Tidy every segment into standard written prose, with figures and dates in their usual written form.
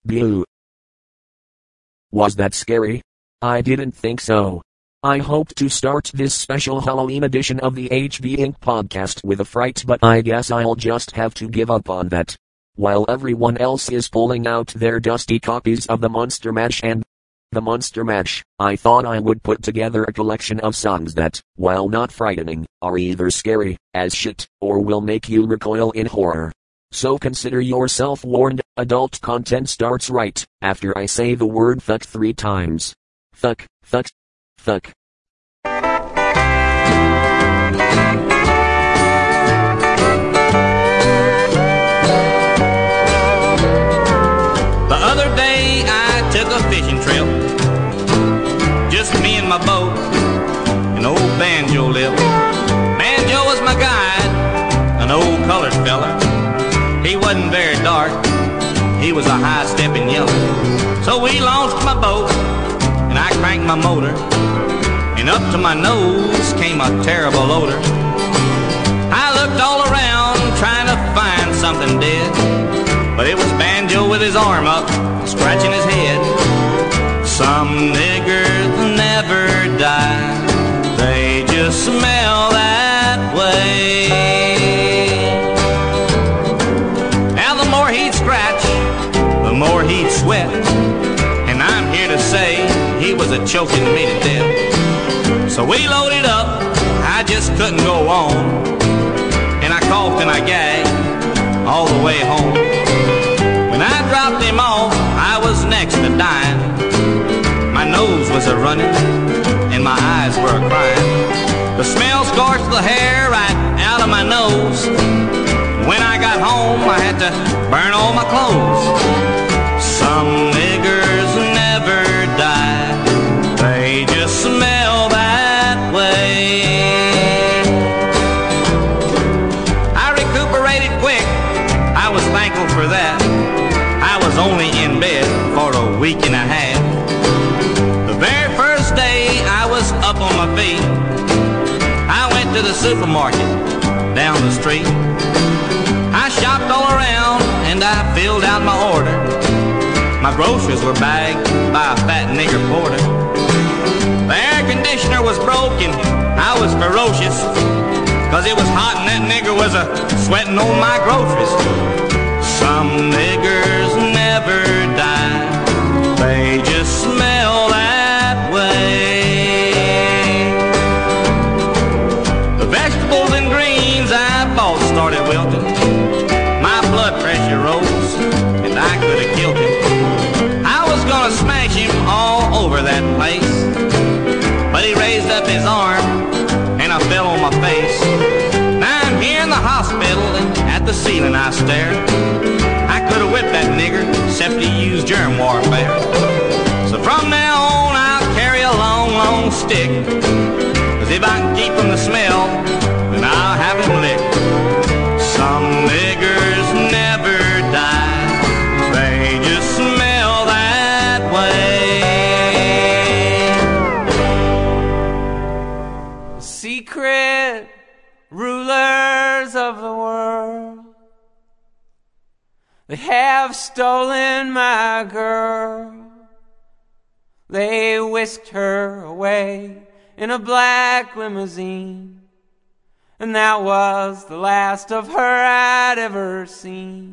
Boo. Was that scary? I didn't think so. I hoped to start this special Halloween edition of the HB Inc. podcast with a fright, but I guess I'll just have to give up on that. While everyone else is pulling out their dusty copies of the Monster Mash and the Monster Mash, I thought I would put together a collection of songs that, while not frightening, are either scary as shit or will make you recoil in horror. So consider yourself warned. Adult content starts right after I say the word fuck 3 times. Fuck, fuck, fuck. The other day I took a fishing trip, just me and my boat, and old Banjo lived. Banjo was my guide, an old colored feller. He wasn't very dark, he was a high-stepping yellow. So we launched my boat, and I cranked my motor, and up to my nose came a terrible odor. I looked all around trying to find something dead, but it was Banjo with his arm up, scratching his head. Some niggers never die, they just smell that way. Now the more he'd scratch, the more he'd sweat, and I'm here to say he was a choking me to death. So we loaded up, I just couldn't go on, and I coughed and I gagged all the way home. When I dropped him off, I was next to dying. My nose was a-running, and my eyes were a-crying. The smell scorched the hair right out of my nose. When I got home, I had to burn all my clothes. Some niggers never die, they just smell that way. I recuperated quick, I was thankful for that. I was only in bed for a week and a half. The very first day I was up on my feet, I went to the supermarket down the street. I shopped all around and I filled out my order. My groceries were bagged by a fat nigger porter. The air conditioner was broken, I was ferocious, 'cause it was hot and that nigger was a-sweating on my groceries. Some niggers never die, they just smell that way. The vegetables and greens I bought started wilting. My blood pressure rose, and I could have killed him. I was gonna smash him all over that place, but he raised up his arm, and I fell on my face. Now I'm here in the hospital, and at the ceiling I stare. I could have whipped that nigger, except he used germ warfare. So from now on I'll carry a long, long stick, 'cause if I can keep from the smell, then I'll have him licked. Some niggers never die, they just smell that way. Secret rulers of the world, they have stolen my girl. They whisked her away in a black limousine, and that was the last of her I'd ever seen.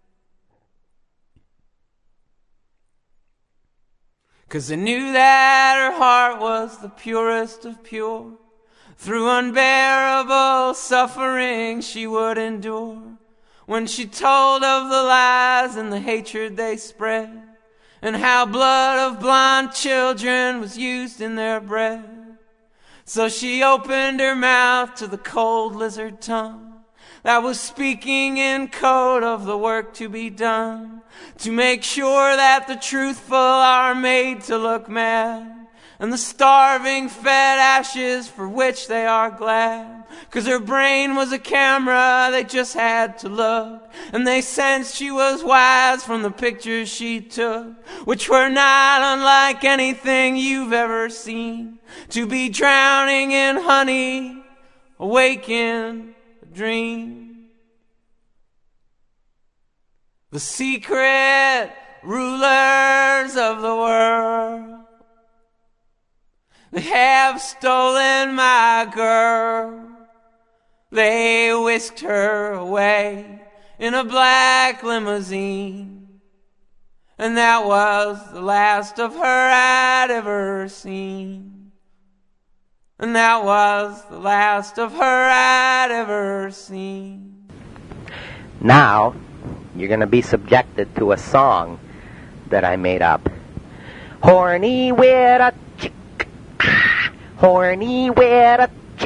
'Cause I knew that her heart was the purest of pure. Through unbearable suffering she would endure, when she told of the lies and the hatred they spread, and how blood of blind children was used in their bread. So she opened her mouth to the cold lizard tongue that was speaking in code of the work to be done, to make sure that the truthful are made to look mad, and the starving fed ashes for which they are glad. 'Cause her brain was a camera, they just had to look, and they sensed she was wise from the pictures she took, which were not unlike anything you've ever seen. To be drowning in honey, awake in a dream. The secret rulers of the world. They have stolen my girl. They whisked her away in a black limousine. And that was the last of her I'd ever seen. And that was the last of her I'd ever seen. Now, you're going to be subjected to a song that I made up. Horny with a chick, horny with a chick,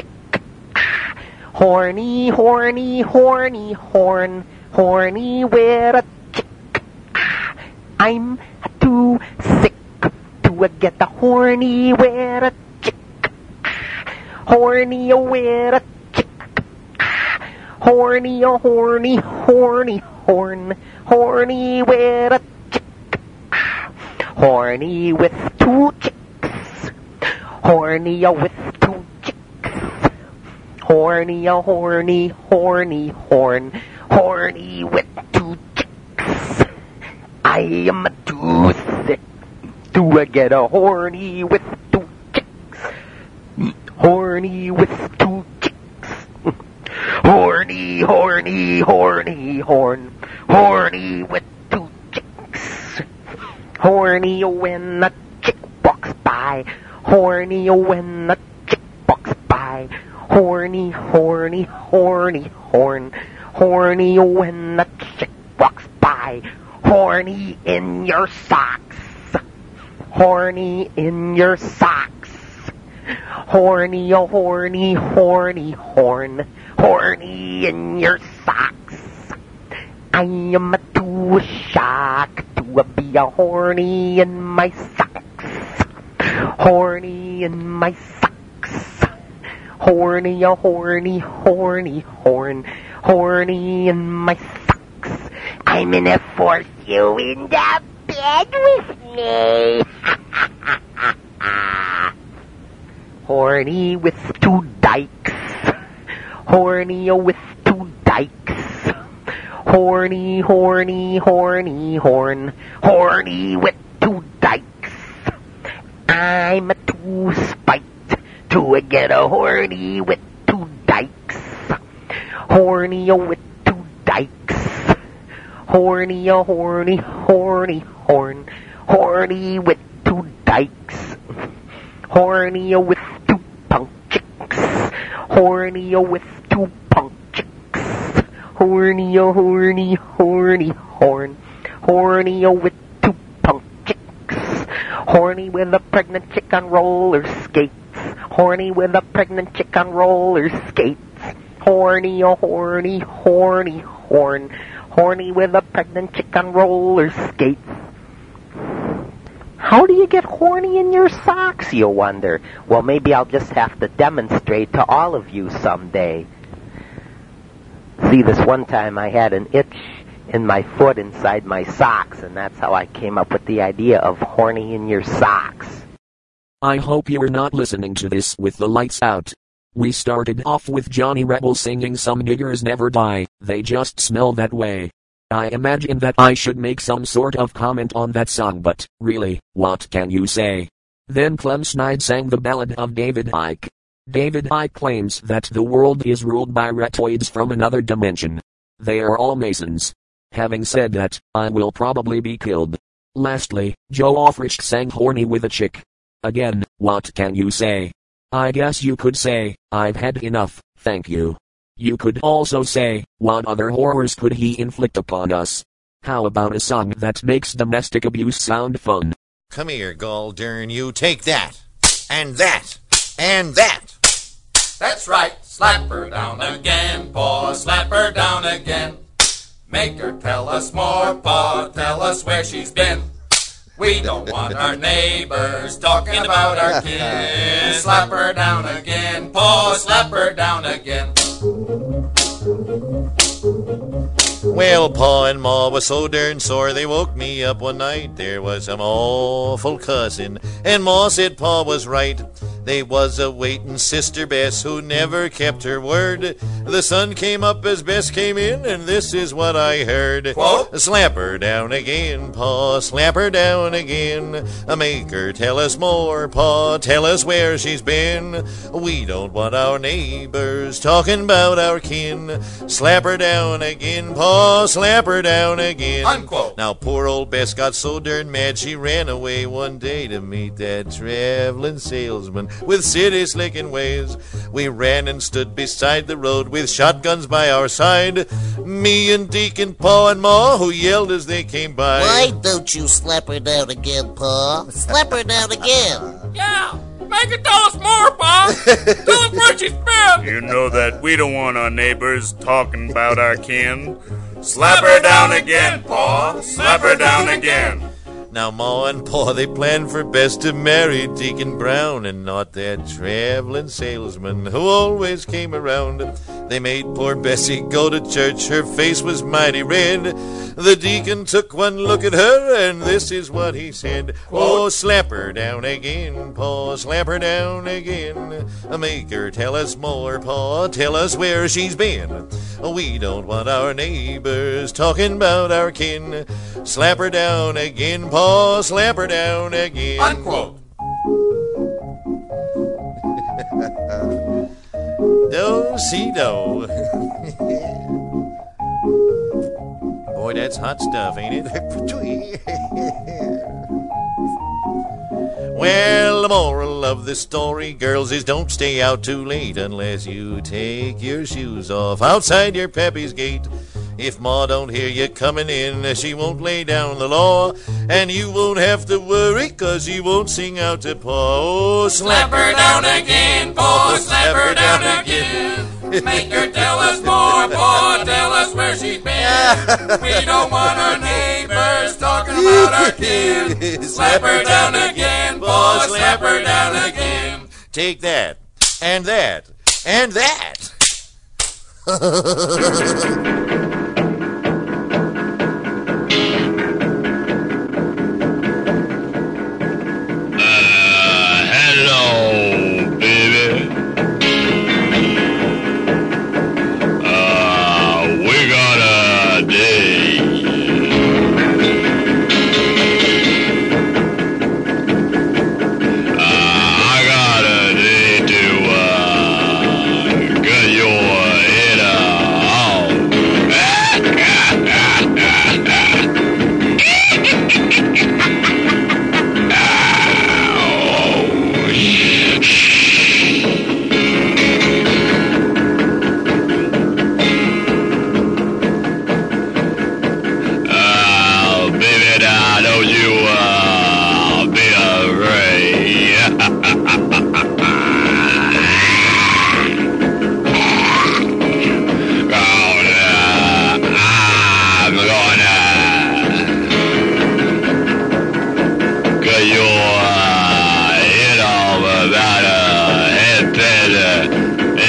horny, horny, horny, horn, horny with a chick. I'm too sick to get the horny with a chick, horny with a chick, horny, horny, horny, horn, horny with a chick, horny with two chicks, horny with two chicks, horny, horny, horny, horn, horny with two chicks. I am too sick to get a horny with two chicks, horny with two chicks, horny, horny, horny, horn, horny with two chicks, horny when a chick walks by, horny when a chick walks by, horny, horny, horny, horn, horny when a chick walks by, horny in your socks, horny in your socks, horny, horny, horny, horn, horny in your socks. I am too shocked to be a horny in my socks, horny in my socks, horny, horny, horny, horn, horny in my socks. I'm gonna force you in the bed with me. Horny with two dykes, horny with two dykes, horny, horny, horny, horn, horny with two dykes. I'm too spiked to get a horny with two dykes, horny with two dykes, horny, horny, horny, horn, horny with two dykes, horny with two punk chicks, horny with two punk chicks, horny, horny, horny, horn, horny with two punk chicks, horny with a pregnant chick on roller skates, horny with a pregnant chick on roller skates, horny, horny, horny, horn, horny with a pregnant chick on roller skates. How do you get horny in your socks, you wonder? Well, maybe I'll just have to demonstrate to all of you someday. See, this one time I had an itch in my foot inside my socks, and that's how I came up with the idea of horny in your socks. I hope you are not listening to this with the lights out. We started off with Johnny Rebel singing Some Niggers Never Die, They Just Smell That Way. I imagine that I should make some sort of comment on that song, but, really, what can you say? Then Clem Snide sang the ballad of David Icke. David Icke claims that the world is ruled by reptoids from another dimension. They are all Masons. Having said that, I will probably be killed. Lastly, Joe Offrich sang Horny with a Chick. Again, what can you say? I guess you could say, I've had enough, thank you. You could also say, what other horrors could he inflict upon us? How about a song that makes domestic abuse sound fun? Come here, Goldern, you take that, and that, and that. That's right, slap her down again, paw, slap her down again. Make her tell us more, paw, tell us where she's been. We don't want our neighbors talking about our kids. Slap her down again, paw, slap her down again. Well, Pa and Ma was so darn sore they woke me up one night. There was some awful cussing, and Ma said Pa was right. They was a waitin' Sister Bess who never kept her word. The sun came up as Bess came in, and this is what I heard. Quote? Slap her down again, Pa, slap her down again. Make her tell us more, Pa, tell us where she's been. We don't want our neighbors talking about our kin. Slap her down again, Pa, slap her down again. Unquote. Now poor old Bess got so darn mad she ran away one day to meet that traveling salesman with city slicking ways. We ran and stood beside the road with shotguns by our side. Me and Deacon, Pa, and Ma, who yelled as they came by. Why don't you slap her down again, Pa? Slap her down again. Yeah, make her tell us more, Pa. Tell us where she's been. You know that we don't want our neighbors talking about our kin. Slap her down again, Pa. Slap her down again. Now Ma and Pa, they planned for Bess to marry Deacon Brown and not that traveling salesman who always came around. They made poor Bessie go to church, her face was mighty red. The deacon took one look at her, and this is what he said. Oh, slap her down again, Pa, slap her down again. Make her tell us more, Pa, tell us where she's been. We don't want our neighbors talking about our kin. Slap her down again, Pa, slap her down again. Unquote. Do-si-do. Boy, that's hot stuff, ain't it? Well, the moral of the story, girls, is don't stay out too late unless you take your shoes off outside your pappy's gate. If Ma don't hear you coming in, she won't lay down the law, and you won't have to worry, 'cause she won't sing out to Pa. Oh, Slap her down again, Pa, slap her down again. Make her tell us more, Pa, tell us where she's been. We don't want our neighbors talking about our kin. Slap her down again, Pa, slap her down again. Take that, and that, and that. Hello, baby. We got a date. I got a date to get your head out. Baby, now don't you be afraid. I'm gonna get your head off about a headbed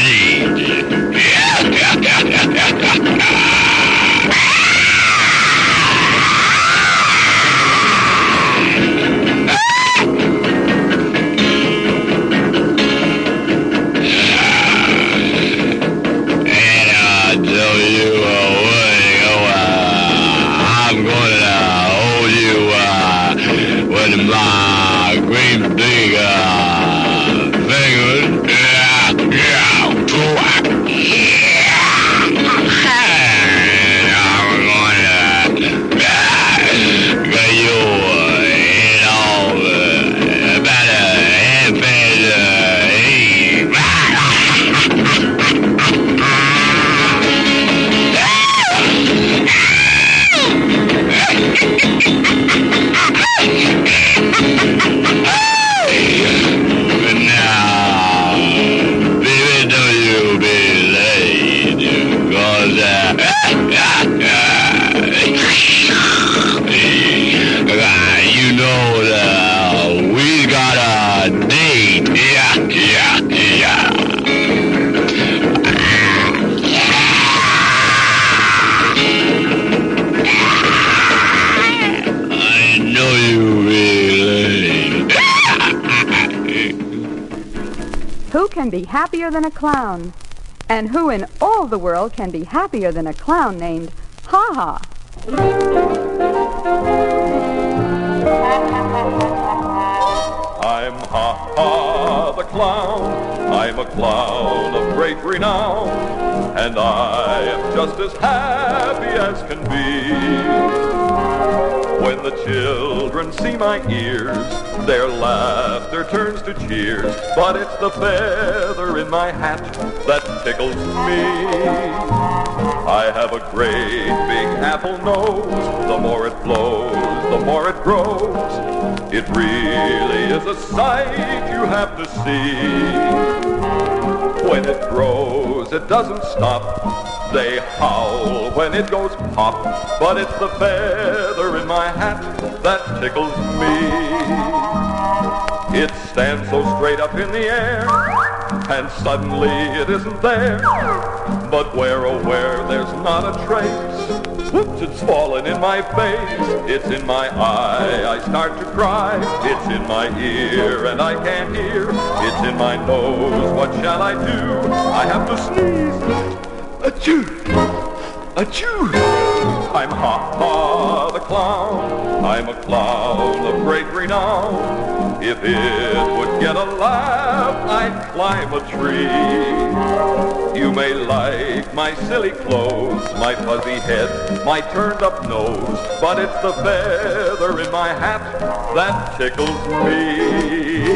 And I tell you I'm gonna hold you with my great big fingers. And I'm gonna get your head off about a Now, baby, don't you be late, 'cause you know that we got a date. Yeah. I know you be late. Who can be happier than a clown? And who in all the world can be happier than a clown named Ha Ha? I'm Ha Ha the clown. I'm a clown of great renown, and I am just as happy as can be. When the children see my ears, their laughter turns to cheers, but it's the feather in my hat that tickles me. I have a great big apple nose. The more it blows, the more it grows. It really is a sight you have to see. When it grows, it doesn't stop. They howl when it goes pop, but it's the feather in my hat that tickles me. It stands so straight up in the air, and suddenly it isn't there. But where, oh where, there's not a trace. Whoops, it's fallen in my face. It's in my eye, I start to cry. It's in my ear, and I can't hear. It's in my nose, what shall I do? I have to sneeze. Achoo! Achoo! I'm Ha Ha the clown. I'm a clown of great renown. If it would get a laugh, I'd climb a tree. You may like my silly clothes, my fuzzy head, my turned up nose, but it's the feather in my hat that tickles me.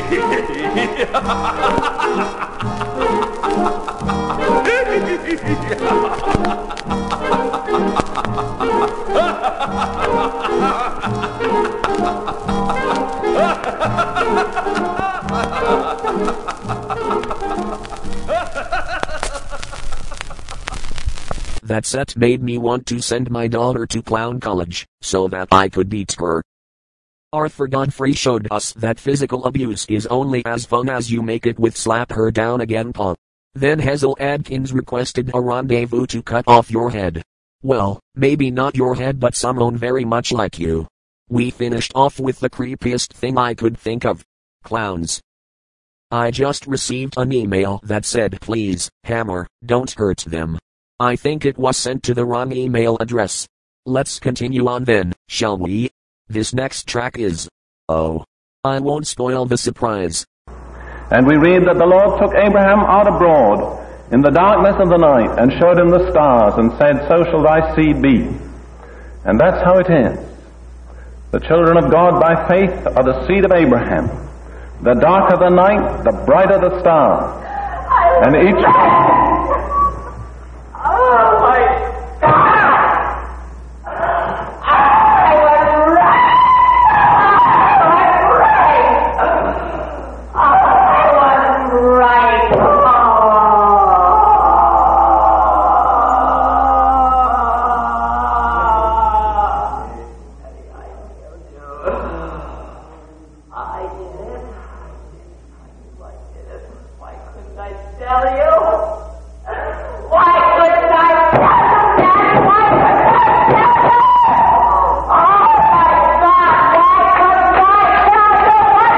That set made me want to send my daughter to clown college, so that I could beat her. Arthur Godfrey showed us that physical abuse is only as fun as you make it with Slap Her Down Again Pa. Then Hazel Adkins requested a rendezvous to cut off your head. Well, maybe not your head but someone very much like you. We finished off with the creepiest thing I could think of. Clowns. I just received an email that said please, Hammer, don't hurt them. I think it was sent to the wrong email address. Let's continue on then, shall we? This next track is... Oh. I won't spoil the surprise. And we read that the Lord took Abraham out abroad in the darkness of the night and showed him the stars and said, so shall thy seed be. And that's how it is. The children of God by faith are the seed of Abraham. The darker the night, the brighter the stars. And each... Oh my God! I was right! I was right! I did it. Why couldn't I tell you? Why couldn't I tell you, Daddy? Why couldn't I tell you? Oh my God, why couldn't I tell you?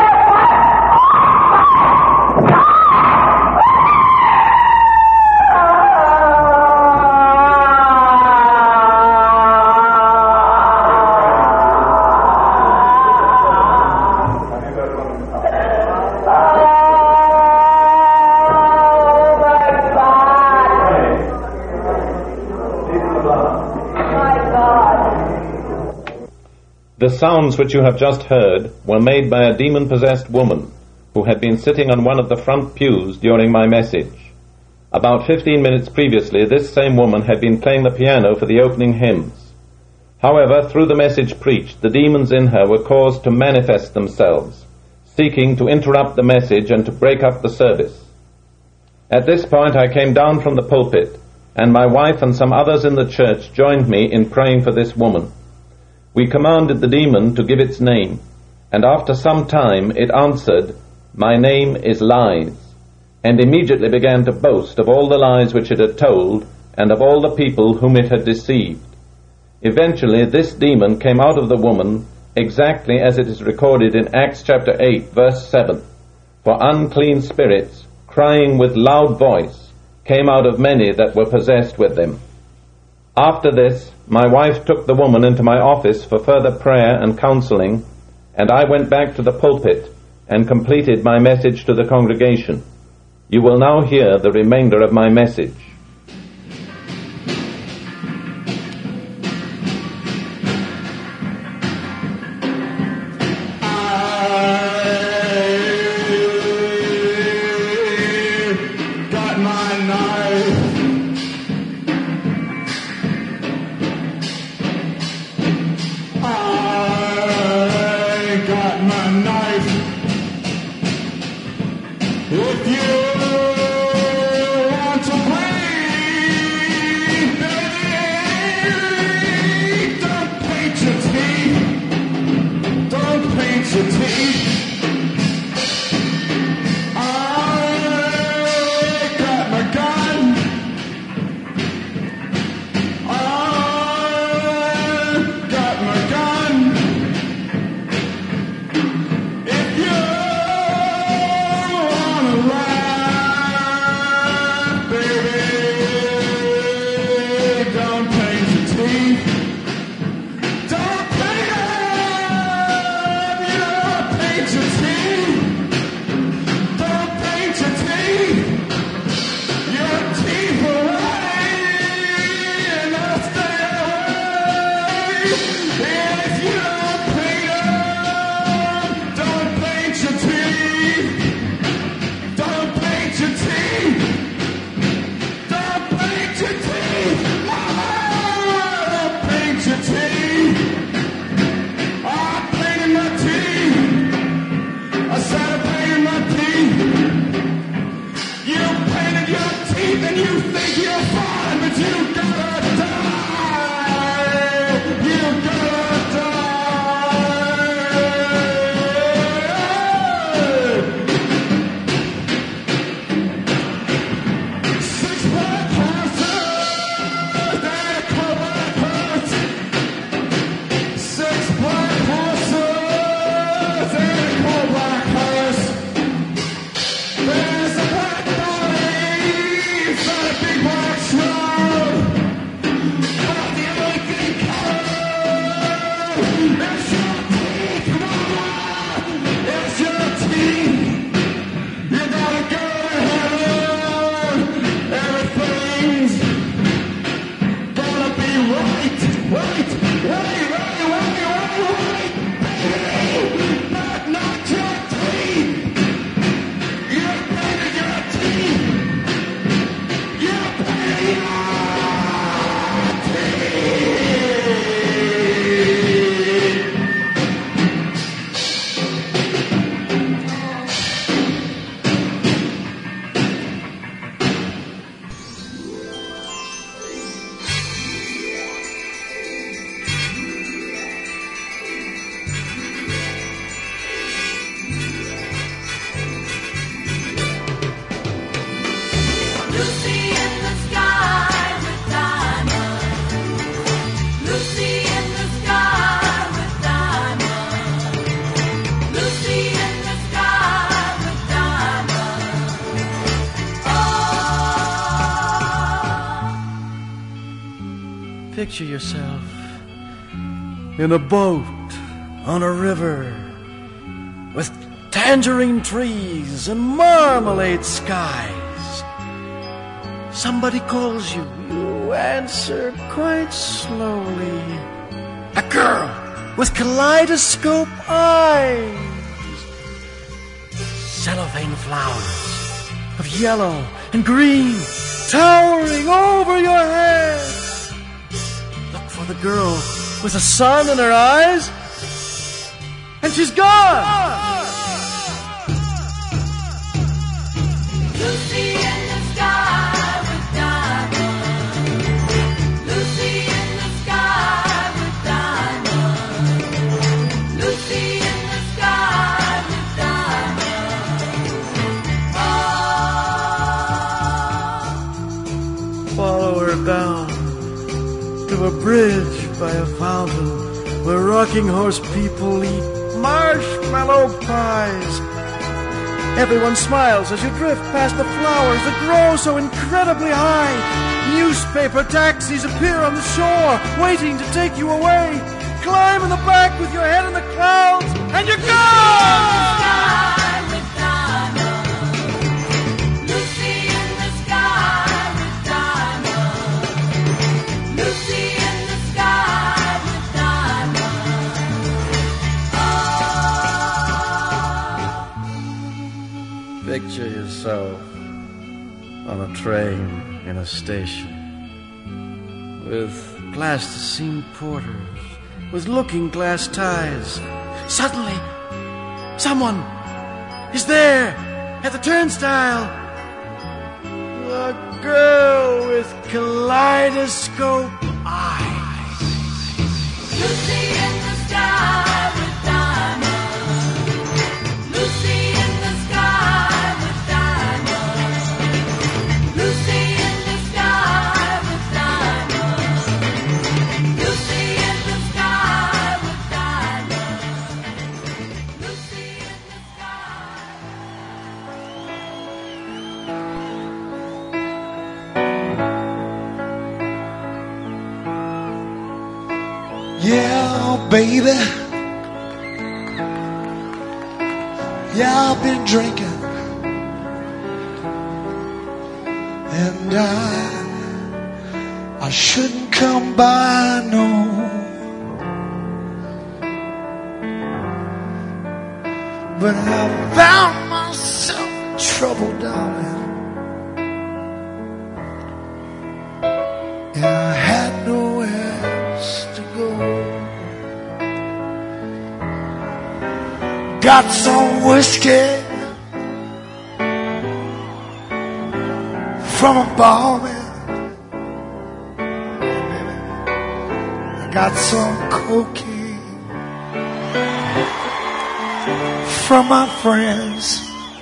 The sounds which you have just heard were made by a demon-possessed woman who had been sitting on one of the front pews during my message. About 15 minutes previously, this same woman had been playing the piano for the opening hymns. However, through the message preached, the demons in her were caused to manifest themselves, seeking to interrupt the message and to break up the service. At this point, I came down from the pulpit, and my wife and some others in the church joined me in praying for this woman. We commanded the demon to give its name, and after some time it answered, "My name is Lies," and immediately began to boast of all the lies which it had told, and of all the people whom it had deceived. Eventually this demon came out of the woman exactly as it is recorded in Acts chapter 8, verse 7. For unclean spirits crying with loud voice, came out of many that were possessed with them. After this, my wife took the woman into my office for further prayer and counseling, and I went back to the pulpit and completed my message to the congregation. You will now hear the remainder of my message. Picture yourself in a boat on a river with tangerine trees and marmalade skies. Somebody calls you. You answer quite slowly. A girl with kaleidoscope eyes. Cellophane flowers of yellow and green towering over your head. For the girl with the sun in her eyes, and she's gone. Lucy in the sky with diamonds. Lucy in the sky with diamonds. Lucy in the sky with diamonds. Follow her down to a bridge by a fountain where rocking horse people eat marshmallow pies. Everyone smiles as you drift past the flowers that grow so incredibly high. Newspaper taxis appear on the shore, waiting to take you away. Climb in the back with your head in the clouds, and you're gone! Picture yourself on a train in a station with plasticine porters with looking glass ties. Suddenly, someone is there at the turnstile. A girl with kaleidoscope eyes. Lucy in the sky with diamonds. Lucy in the sky. Yeah, baby. Yeah, I've been drinking, and I shouldn't come by, no. But I found myself in trouble, darling, and I had nowhere else to go. Got some whiskey from a barman. I got some cocaine from my friends.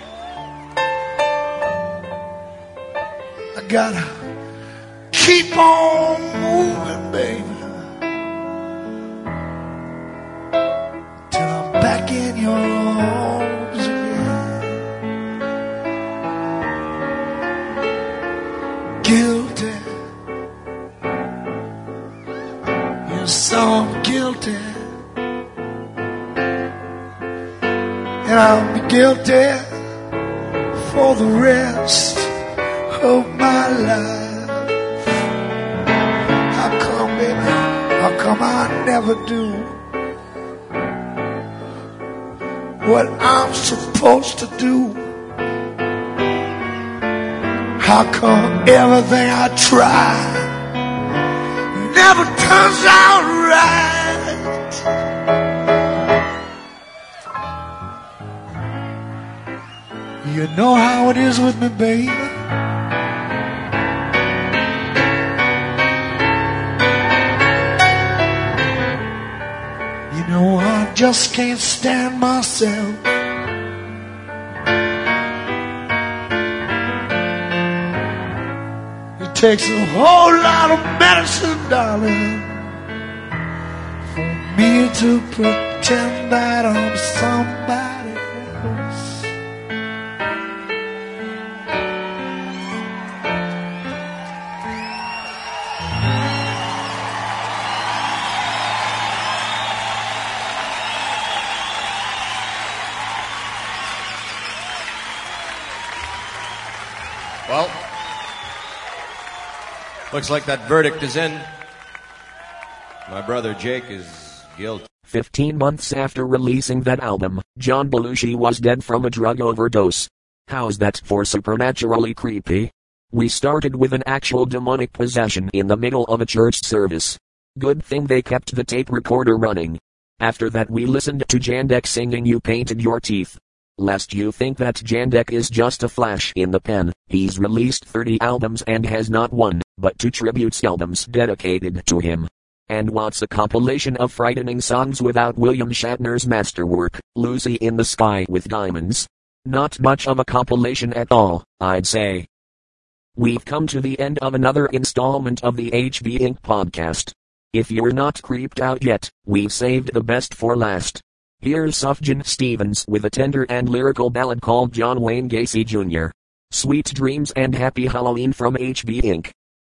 I gotta keep on moving, baby, till I'm back in your arms again. Guilty, yes, I'm guilty, and I'll be guilty for the rest of my life. How come, baby? How come I never do what I'm supposed to do? How come everything I try never turns out right? You know how it is with me, baby. You know I just can't stand myself. It takes a whole lot of medicine, darling, for me to pretend that I'm somebody else. Well, looks like that verdict is in. My brother Jake is guilty. 15 months after releasing that album, John Belushi was dead from a drug overdose. How's that for supernaturally creepy? We started with an actual demonic possession in the middle of a church service. Good thing they kept the tape recorder running. After that we listened to Jandek singing You Painted Your Teeth. Lest you think that Jandek is just a flash in the pen, he's released 30 albums and has not one, but 2 tributes albums dedicated to him. And what's a compilation of frightening songs without William Shatner's masterwork, Lucy in the Sky with Diamonds? Not much of a compilation at all, I'd say. We've come to the end of another installment of the HB Inc. podcast. If you're not creeped out yet, we've saved the best for last. Here's Sufjan Stevens with a tender and lyrical ballad called John Wayne Gacy Jr. Sweet dreams and happy Halloween from HB Inc.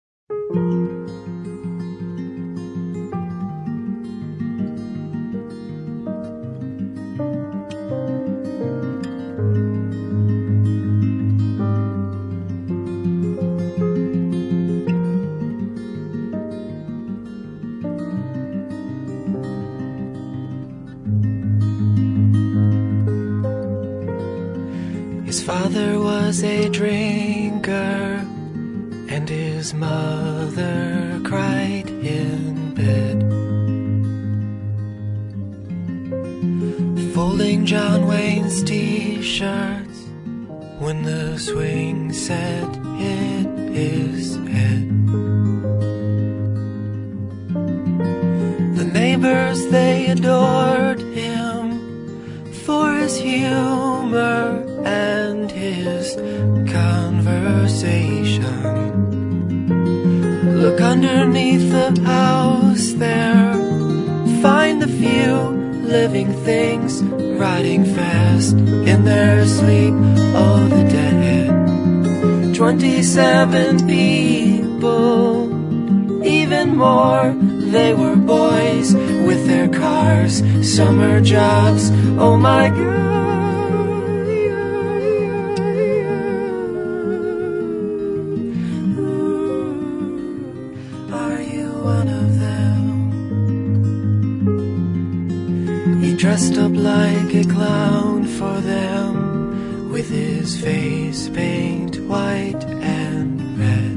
His father was a drinker, and his mother cried in bed. Folding John Wayne's t-shirts when the swing set hit his head. The neighbors, they adored him for his humor and his conversation. Look underneath the house there, find the few living things riding fast in their sleep. Oh, the dead. 27 people, even more. They were boys with their cars, summer jobs. Oh my God. Dressed up like a clown for them, with his face paint white and red.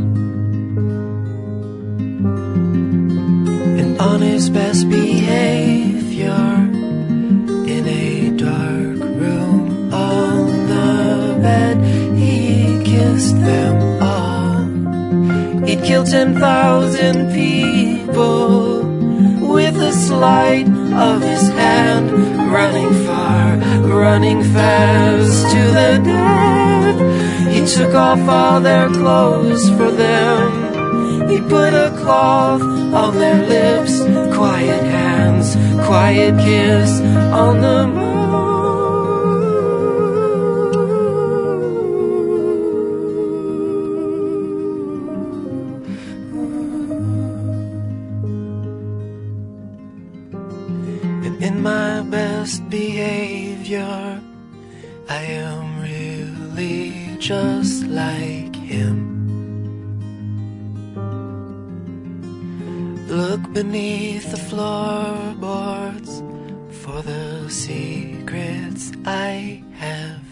And on his best behavior, in a dark room on the bed, he kissed them all. He'd killed 10,000 people with a sleight of his hand, running far, running fast to the dead. He took off all their clothes for them. He put a cloth on their lips, quiet hands, quiet kiss on the moon. In my best behavior, I am really just like him. Look beneath the floorboards for the secrets I have